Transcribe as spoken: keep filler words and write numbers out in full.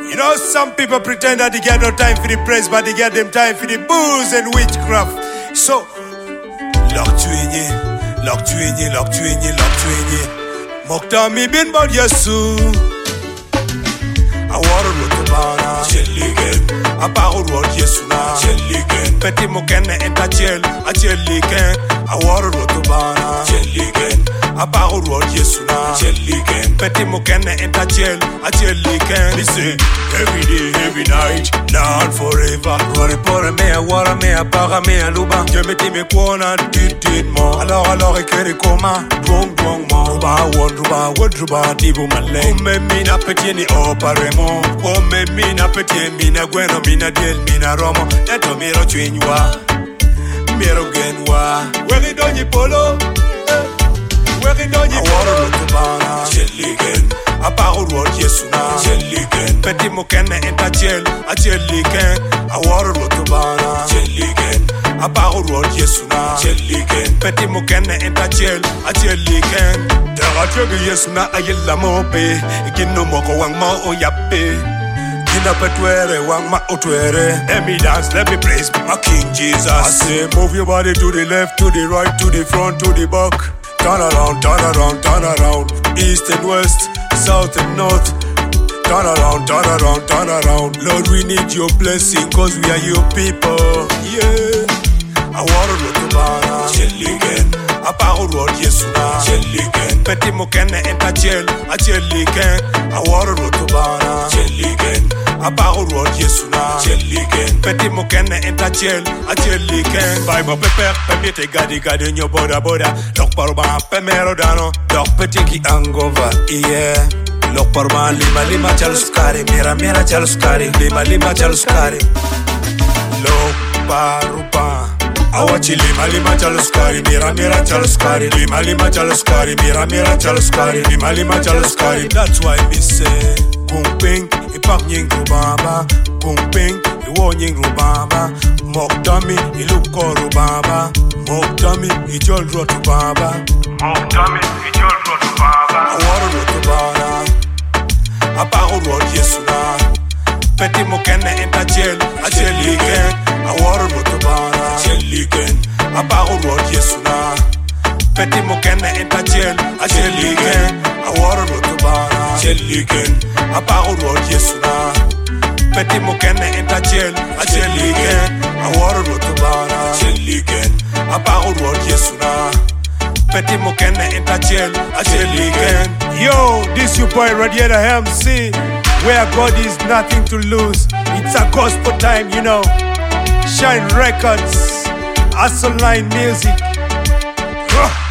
You know, some people pretend that they get no time for the praise, but they get them time for the booze and witchcraft. So, lock to inye, lock to inye, lock to inye, lock to inye. Mokta mi bin bod yesu. I want to to bana, chilligen. I power road yesu na, chilligen. Petit mokene enta chel, a chilligen. I want to to bana, chilligen. I power road yesu na, chilligen. Petit mokene enta chel, a chilligen. Listen, every day, every night, now and forever. Rore pore mea, wara mea, para mea luba. Je meti me kuona, dit dit mo. Alors alors ekere koma, drong drong mo. Ruba won, ruba won, ruba dibu malay. Ume mina petit ni oparemo. Ume mina petit mina gweno mina diel mina romo. Eto miro chwinywa, miro genwa. Wegi donyi polo, wegi donyi polo. I want to bana, chilligen. I power road yesu na, chilligen. Petit mokene enta chel, a chilligen. I want to bana, chilligen. I power road yesu na, chilligen. Petit mokene enta chel, a chilligen. Tera chege yesu na ayela mope. Ikino moko wang mo oyape. Kina petwere wang ma otwere. Let me dance, let me praise my King Jesus. I say move your body to the left, to the right, to the front, to the back. Turn around, turn around, turn around. East and west, south and north. Turn around, turn around, turn around. Lord, we need your blessing, cause we are your people. Yeah. I want to to bana, chilligen. I power road yesu na, chilligen. Petit mokene enta chel, a chilligen. I want to to bana, chilligen. I power road yesu na, chilligen. Petit mokene enta chel, a chilligen. Bible peper, pemite gadi gadi nyo boda boda. Lok parba pemero dano, lok petit ki angova, yeah. Lok parba lima lima chaluskari, mira mira chaluskari, lima lima chaluskari. Lok parba. Awachi lima lima chaluskari, mira mira chaluskari, lima lima chaluskari, mira mira chaluskari, lima lima chaluskari. That's why me say, kumping, ipak nying rubaba, kumping, iwo nying rubaba, moktami, iluko rubaba, moktami, ijol rotu baba, moktami, ijol rotu baba. Awaro rotu baba, aparo road yesu na, petit mokene enta chel, a cheligen, awaro rotu baba. Chilligen, I power road yesu na. Petit mokene enta chel, a chilligen. I want to to bana, chilligen. I power road yesu na. Petit mokene enta chel, a chilligen. I want to to bana, chilligen. I power road yesu na. Petit mokene enta chel, a chilligen. Yo, this your boy Radiator M C, where God is nothing to lose. It's a gospel time, you know. Shine Records, Hustle Line Music.